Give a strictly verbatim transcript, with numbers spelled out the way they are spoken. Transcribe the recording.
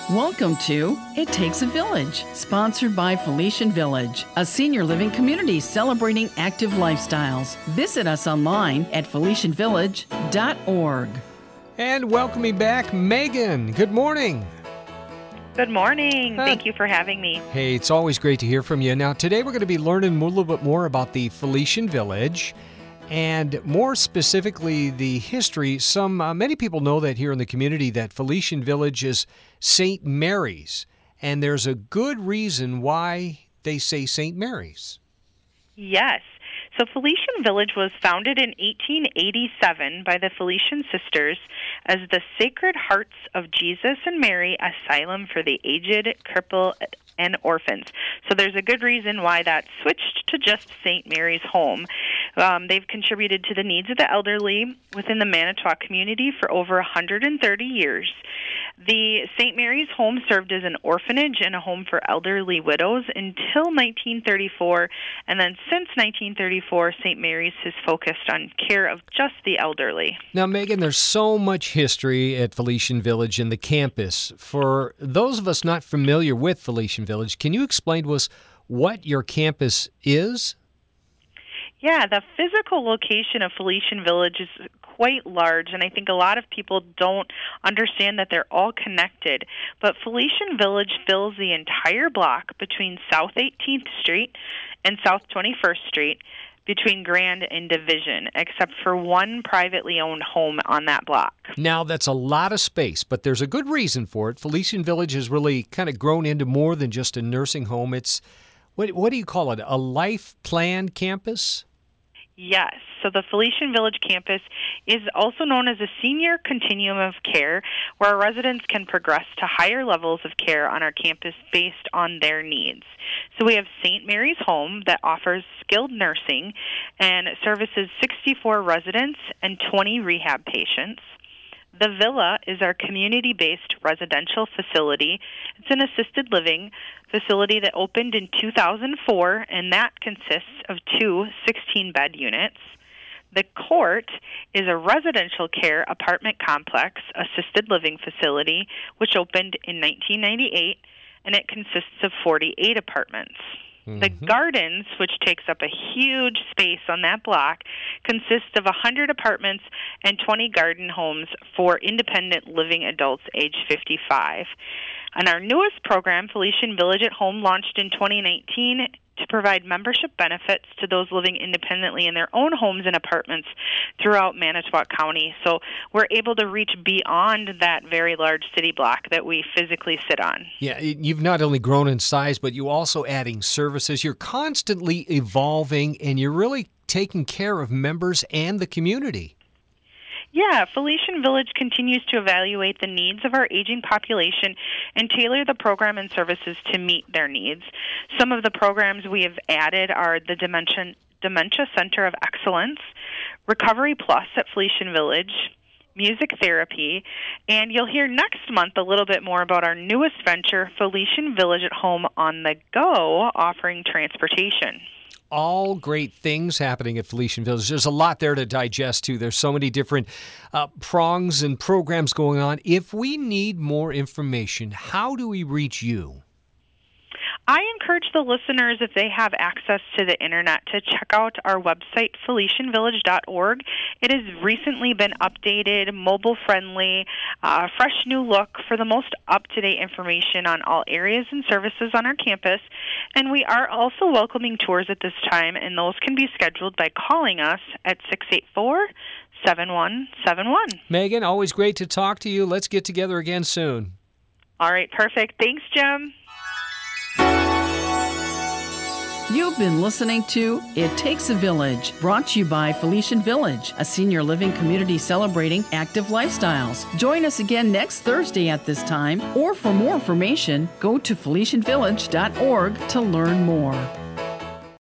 Welcome to It Takes a Village, sponsored by Felician Village, a senior living community celebrating active lifestyles. Visit us online at felician village dot org. And welcoming back Megan. Good morning. Good morning. Uh, Thank you for having me. Hey, it's always great to hear from you. Now, today we're going to be learning a little bit more about the Felician Village, and more specifically, the history. Some uh, many people know that here in the community that Felician Village is Saint Mary's, and there's a good reason why they say Saint Mary's. Yes. So Felician Village was founded in eighteen eighty-seven by the Felician Sisters as the Sacred Hearts of Jesus and Mary Asylum for the Aged, Crippled, and Orphans. So there's a good reason why that switched to just Saint Mary's Home. Um, they've contributed to the needs of the elderly within the Manitowoc community for over one hundred thirty years. The Saint Mary's Home served as an orphanage and a home for elderly widows until nineteen thirty-four, and then since nineteen thirty-four, Saint Mary's has focused on care of just the elderly. Now, Megan, there's so much history at Felician Village and the campus. For those of us not familiar with Felician Village, can you explain to us what your campus is? Yeah, the physical location of Felician Village is quite large, and I think a lot of people don't understand that they're all connected. But Felician Village fills the entire block between South eighteenth Street and South twenty-first Street, between Grand and Division, except for one privately owned home on that block. Now, that's a lot of space, but there's a good reason for it. Felician Village has really kind of grown into more than just a nursing home. It's, what, what do you call it, a life plan campus? Yes. So the Felician Village campus is also known as a senior continuum of care, where our residents can progress to higher levels of care on our campus based on their needs. So we have Saint Mary's Home that offers skilled nursing and services sixty-four residents and twenty rehab patients. The Villa is our community-based residential facility. It's an assisted living facility that opened in two thousand four, and that consists of two sixteen-bed units. The Court is a residential care apartment complex assisted living facility, which opened in nineteen ninety-eight, and it consists of forty-eight apartments. Mm-hmm. The Gardens, which takes up a huge space on that block, consists of one hundred apartments and twenty garden homes for independent living adults age fifty-five. And our newest program, Felician Village at Home, launched in twenty nineteen to provide membership benefits to those living independently in their own homes and apartments throughout Manitowoc County. So we're able to reach beyond that very large city block that we physically sit on. Yeah, you've not only grown in size, but you're also adding services. You're constantly evolving, and you're really taking care of members and the community. Yeah, Felician Village continues to evaluate the needs of our aging population and tailor the program and services to meet their needs. Some of the programs we have added are the Dementia, Dementia Center of Excellence, Recovery Plus at Felician Village, music therapy, and you'll hear next month a little bit more about our newest venture, Felician Village at Home on the Go, offering transportation. All great things happening at Felician Village. There's a lot there to digest, too. There's so many different uh, prongs and programs going on. If we need more information, how do we reach you? I encourage the listeners, if they have access to the internet, to check out our website, felician village dot org. It has recently been updated, mobile-friendly, uh, fresh new look for the most up-to-date information on all areas and services on our campus. And we are also welcoming tours at this time, and those can be scheduled by calling us at six eight four, seven one seven one. Megan, always great to talk to you. Let's get together again soon. All right, perfect. Thanks, Jim. You've been listening to It Takes a Village, brought to you by Felician Village, a senior living community celebrating active lifestyles. Join us again next Thursday at this time, or for more information, go to felician village dot org to learn more.